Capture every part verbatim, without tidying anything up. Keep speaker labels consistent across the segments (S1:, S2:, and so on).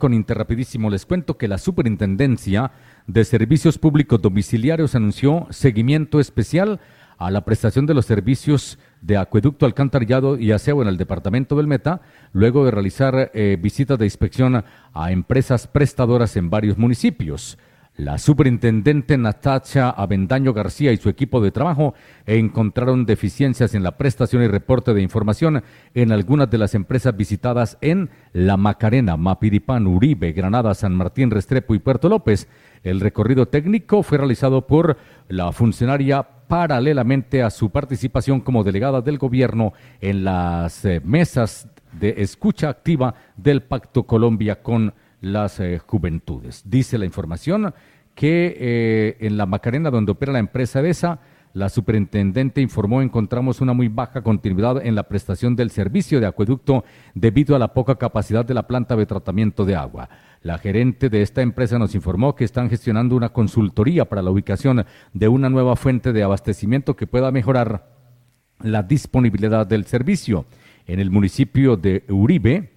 S1: Con Interrapidísimo les cuento que la Superintendencia de Servicios Públicos Domiciliarios anunció seguimiento especial a la prestación de los servicios de acueducto, alcantarillado y aseo en el departamento del Meta, luego de realizar eh, visitas de inspección a empresas prestadoras en varios municipios. La superintendente Natacha Avendaño García y su equipo de trabajo encontraron deficiencias en la prestación y reporte de información en algunas de las empresas visitadas en La Macarena, Mapiripán, Uribe, Granada, San Martín, Restrepo y Puerto López. El recorrido técnico fue realizado por la funcionaria paralelamente a su participación como delegada del gobierno en las eh, mesas de escucha activa del Pacto Colombia con las eh, juventudes. Dice la información que eh, en La Macarena, donde opera la empresa EDESA, la superintendente informó encontramos una muy baja continuidad en la prestación del servicio de acueducto debido a la poca capacidad de la planta de tratamiento de agua. La gerente de esta empresa nos informó que están gestionando una consultoría para la ubicación de una nueva fuente de abastecimiento que pueda mejorar la disponibilidad del servicio. En el municipio de Uribe,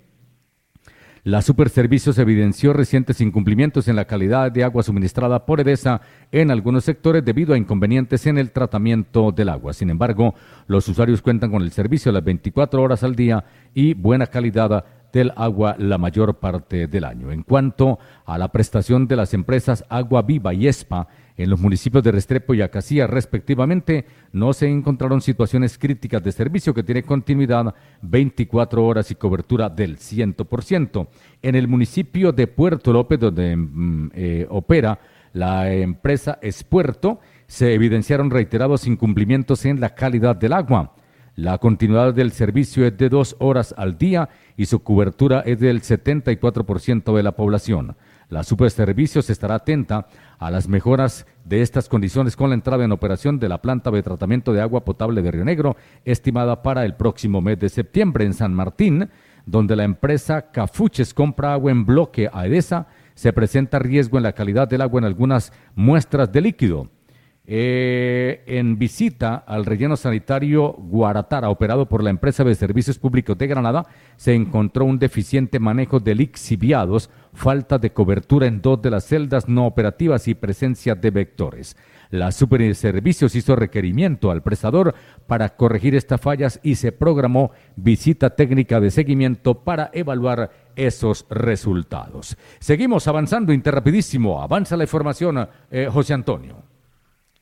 S1: la Superservicios evidenció recientes incumplimientos en la calidad de agua suministrada por EDESA en algunos sectores debido a inconvenientes en el tratamiento del agua. Sin embargo, los usuarios cuentan con el servicio las veinticuatro horas al día y buena calidad del agua la mayor parte del año. En cuanto a la prestación de las empresas Agua Viva y ESPA en los municipios de Restrepo y Acacía respectivamente, no se encontraron situaciones críticas de servicio que tiene continuidad veinticuatro horas y cobertura del cien por ciento. En el municipio de Puerto López, donde mm, eh, opera la empresa Espuerto, se evidenciaron reiterados incumplimientos en la calidad del agua. La continuidad del servicio es de dos horas al día y su cobertura es del setenta y cuatro por ciento de la población. La Superservicios estará atenta a las mejoras de estas condiciones con la entrada en operación de la planta de tratamiento de agua potable de Río Negro, estimada para el próximo mes de septiembre. En San Martín, donde la empresa Cafuches compra agua en bloque a EDESA, se presenta riesgo en la calidad del agua en algunas muestras de líquido. Eh, en visita al relleno sanitario Guaratara, operado por la empresa de servicios públicos de Granada, se encontró un deficiente manejo de lixiviados, falta de cobertura en dos de las celdas no operativas y presencia de vectores. La Superservicios hizo requerimiento al prestador para corregir estas fallas y se programó visita técnica de seguimiento para evaluar esos resultados. Seguimos avanzando, Interrapidísimo, avanza la información, eh, José Antonio.